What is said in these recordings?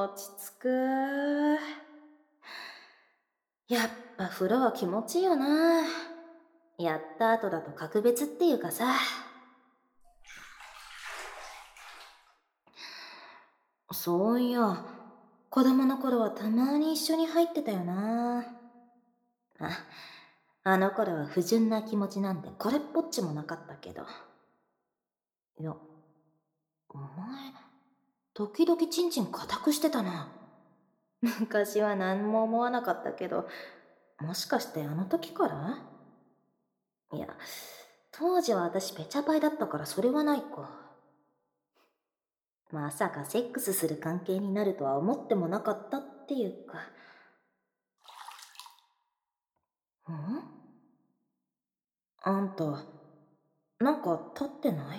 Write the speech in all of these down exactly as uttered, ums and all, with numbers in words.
落ち着く。やっぱ風呂は気持ちいいよな。やった後だと格別っていうかさ。そういや、子供の頃はたまに一緒に入ってたよな。あ、あの頃は不純な気持ちなんてこれっぽっちもなかったけど。いや、お前、時々チンチン固くしてたな。昔は何も思わなかったけど、もしかしてあの時から？いや、当時は私ペチャパイだったからそれはないか。まさかセックスする関係になるとは思ってもなかったっていうか。ん？あんた、なんか立ってない？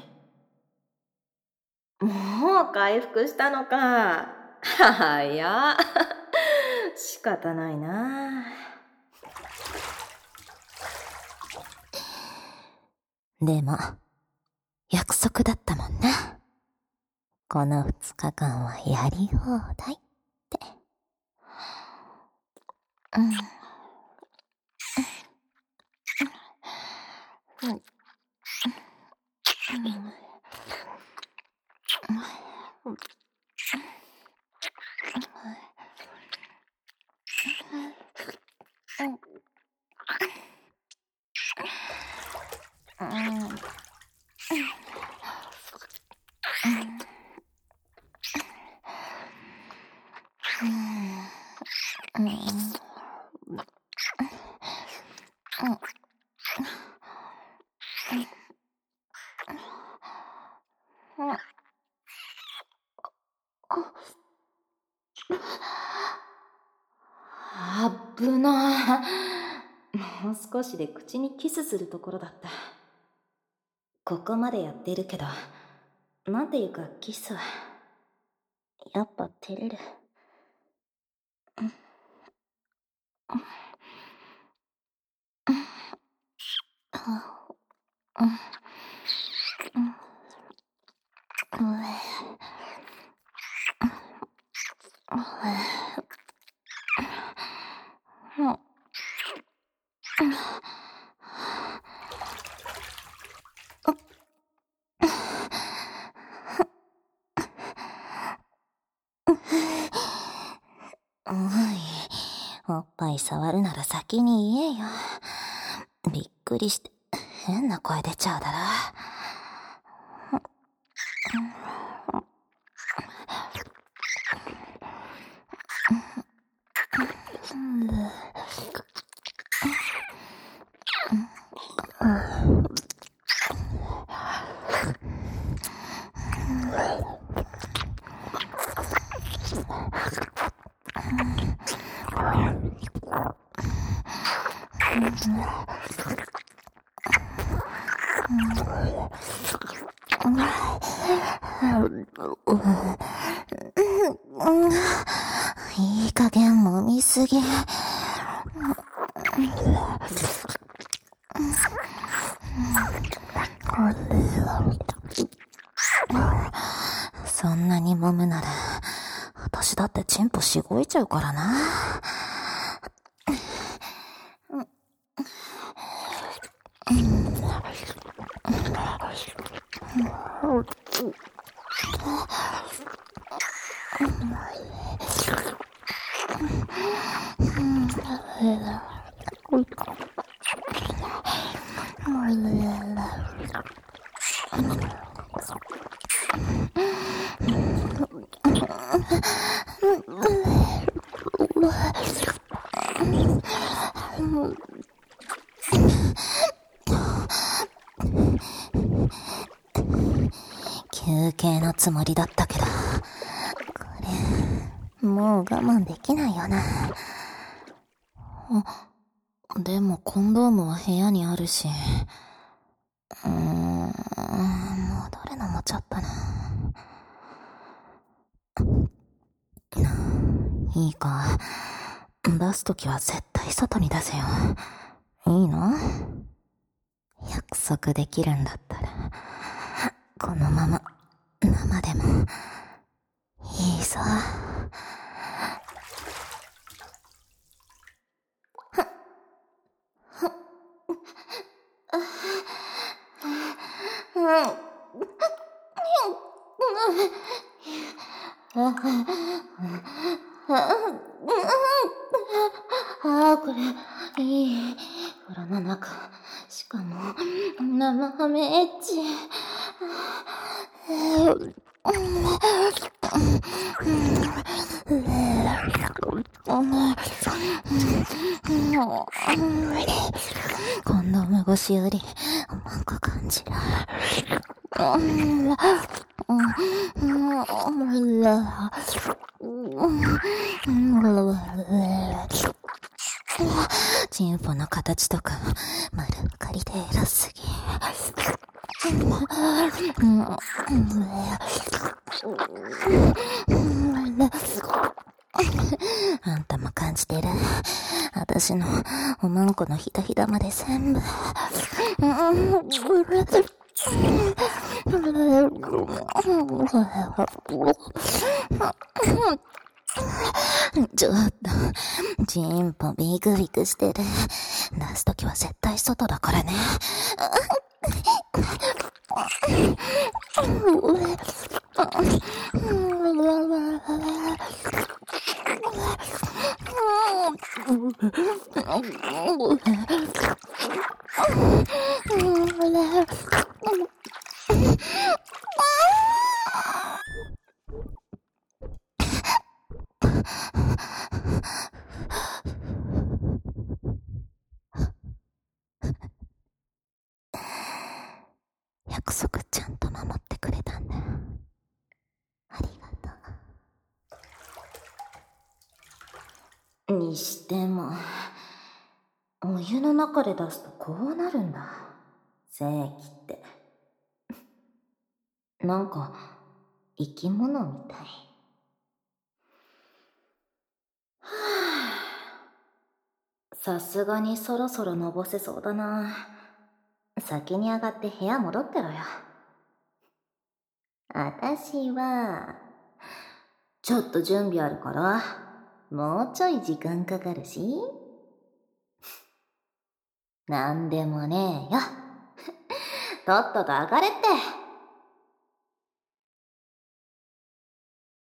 もう回復したのか。はや。仕方ないな。 でも、約束だったもんな。この二日間はやり放題って。うん。うん。うん。 あっぶな。もう少しで口にキスするところだった。ここまでやってるけど、なんていうかキスは、やっぱ照れる。 おい、おっぱい触るなら先に言えよ。びっくりして、変な声出ちゃうだろ。いい加減揉みすぎ。そんなに揉むなら、私だってチンポしごいちゃうからな。休憩のつもりだったけど、これ、もう我慢できないよな。あ、でもコンドームは部屋にあるし。うーん、戻るのもちょっとな。いいか、出すときは絶対外に出せよ。いいの？約束できるんだったら、このまま生でもいいぞ。 ああ、これ、いい。風呂の中。しかも、生ハメエッチ。 コンドーム越しより甘く感じる。チンポの形とか丸分かりで偉すぎ。あんたも感じてる？私のおまんこのひだひだまで全部。ちょっと、チンポビクビクしてる。出すときは絶対外だからね。約束ちゃんと守ってくれたんだよ。ありがとう。 にしても、お湯の中で出すとこうなるんだ。精液って。なんか、生き物みたい。はぁ。さすがにそろそろのぼせそうだな。先に上がって部屋戻ってろよ。あたしは、ちょっと準備あるから、もうちょい時間かかるし。なんでもねえよ。とっとと上がれって。